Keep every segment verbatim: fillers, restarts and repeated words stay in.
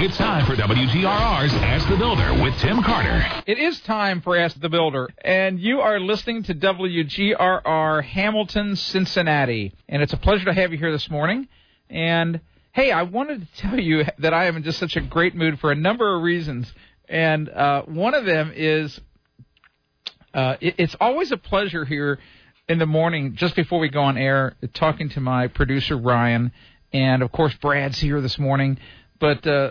It's time for W G R R's Ask the Builder with Tim Carter. It is time for Ask the Builder, and you are listening to W G R R Hamilton, Cincinnati. And it's a pleasure to have you here this morning. And, hey, I wanted to tell you that I am in just such a great mood for a number of reasons. And uh, one of them is uh, it, it's always a pleasure here in the morning, just before we go on air, talking to my producer, Ryan. And, of course, Brad's here this morning. But uh,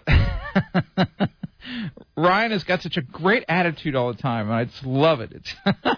Ryan has got such a great attitude all the time, and I just love it. It's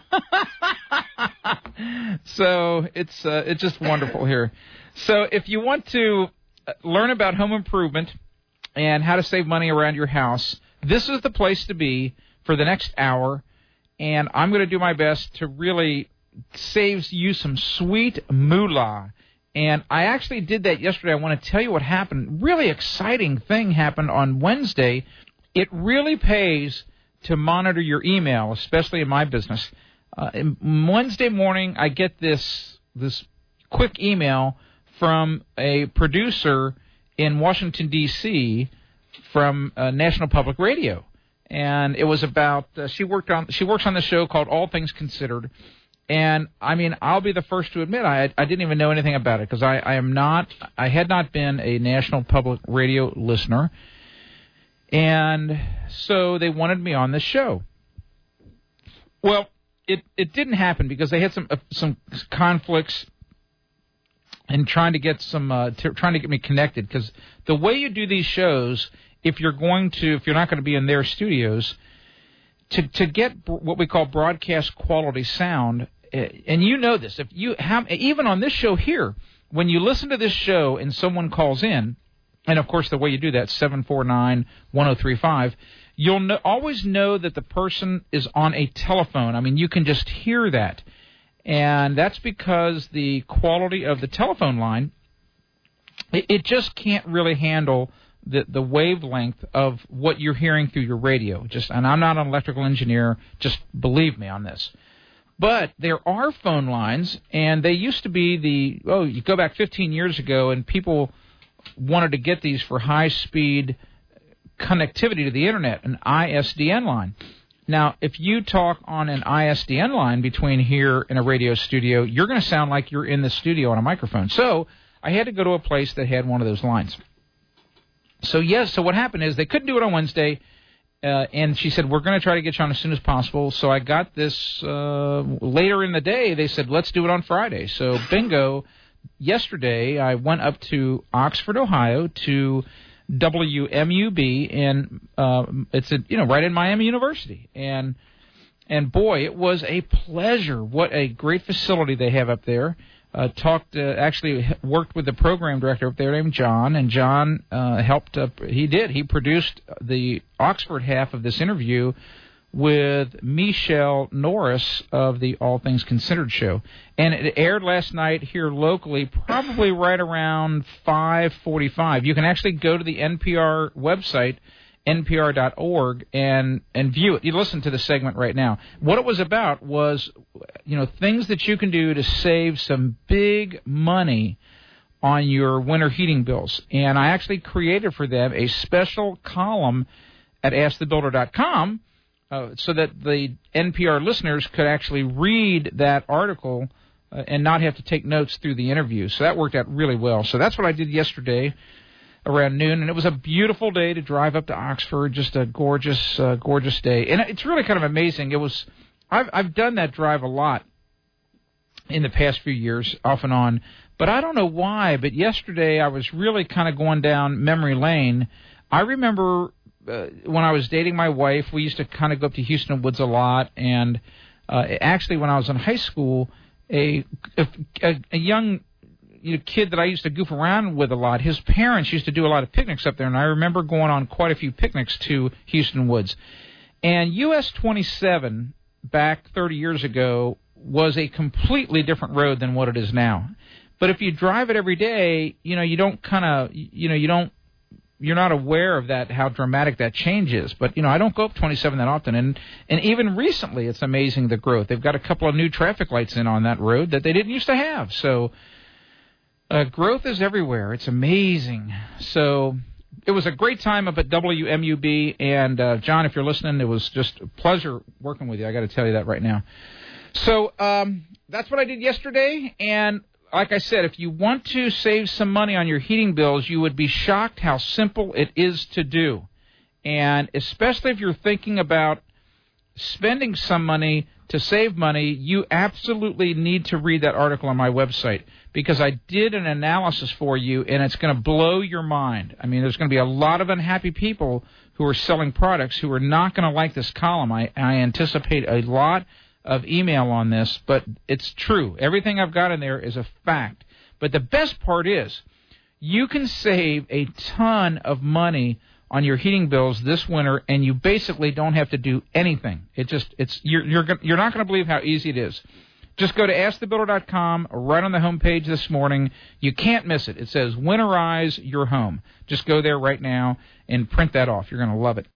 so it's uh, it's just wonderful here. So if you want to learn about home improvement and how to save money around your house, this is the place to be for the next hour. And I'm going to do my best to really save you some sweet moolah. And I actually did that yesterday. I want to tell you what happened. Really exciting thing happened on Wednesday. It really pays to monitor your email, especially in my business. Uh, Wednesday morning, I get this this quick email from a producer in Washington, D C from uh, National Public Radio. And it was about, uh, she worked on she works on this show called All Things Considered. And, I mean, I'll be the first to admit I I didn't even know anything about it because I, I am not, I had not been a National Public Radio listener. And so they wanted me on this show. Well, it, it didn't happen because they had some uh, some conflicts in trying to get some, uh, t- trying to get me connected. Because the way you do these shows, if you're going to, if you're not going to be in their studios, to to get what we call broadcast quality sound, and you know this, if you have, even on this show here, when you listen to this show and someone calls in, and of course the way you do that, seven four nine, one oh three five, you'll know, always know that the person is on a telephone. I mean, you can just hear that. And that's because the quality of the telephone line, it, it just can't really handle the the wavelength of what you're hearing through your radio. Just, and I'm not an electrical engineer, just believe me on this. But there are phone lines, and they used to be the, oh, you go back fifteen years ago, and people wanted to get these for high-speed connectivity to the Internet, an I S D N line. Now, if you talk on an I S D N line between here and a radio studio, you're going to sound like you're in the studio on a microphone. So I had to go to a place that had one of those lines. So, yes, so what happened is they couldn't do it on Wednesday, uh, and she said, we're going to try to get you on as soon as possible. So I got this uh, later in the day. They said, let's do it on Friday. So, bingo, yesterday I went up to Oxford, Ohio, to W M U B, and uh, it's a, you know right in Miami University. And, and boy, it was a pleasure. What a great facility they have up there. Uh, talked, uh, actually worked with the program director up there named John, and John uh, helped, uh, he did, he produced the Oxford half of this interview with Michelle Norris of the All Things Considered show. And it aired last night here locally, probably right around five forty-five. You can actually go to the N P R website, N P R dot org, and, and view it. You listen to the segment right now. What it was about was, you know, things that you can do to save some big money on your winter heating bills. And I actually created for them a special column at ask the builder dot com uh, so that the N P R listeners could actually read that article uh, and not have to take notes through the interview. So that worked out really well. So that's what I did yesterday around noon, and it was a beautiful day to drive up to Oxford, just a gorgeous, uh, gorgeous day. And it's really kind of amazing. It was, I've, I've done that drive a lot in the past few years, off and on, but I don't know why, but yesterday I was really kind of going down memory lane. I remember uh, when I was dating my wife, we used to kind of go up to Houston Woods a lot, and uh, actually when I was in high school, a, a, a young You know, kid that I used to goof around with a lot, his parents used to do a lot of picnics up there, and I remember going on quite a few picnics to Houston Woods. And U S twenty-seven, back thirty years ago, was a completely different road than what it is now. But if you drive it every day, you know, you don't kind of, you know, you don't, you're not aware of that, how dramatic that change is. But, you know, I don't go up twenty-seven that often. And, and even recently, it's amazing the growth. They've got a couple of new traffic lights in on that road that they didn't used to have. So Uh, growth is everywhere. It's amazing. So it was a great time up at W M U B, and uh, John, if you're listening, it was just a pleasure working with you. I got to tell you that right now. So um, that's what I did yesterday, and like I said, if you want to save some money on your heating bills, you would be shocked how simple it is to do. And especially if you're thinking about spending some money to save money, you absolutely need to read that article on my website, because I did an analysis for you, and it's going to blow your mind. I mean, there's going to be a lot of unhappy people who are selling products who are not going to like this column. I, I anticipate a lot of email on this, but it's true. Everything I've got in there is a fact. But the best part is you can save a ton of money on your heating bills this winter, and you basically don't have to do anything. It just it's you're you're you're not going to believe how easy it is. Just go to ask the builder dot com right on the home page this morning. You can't miss it. It says winterize your home. Just go there right now and print that off. You're going to love it.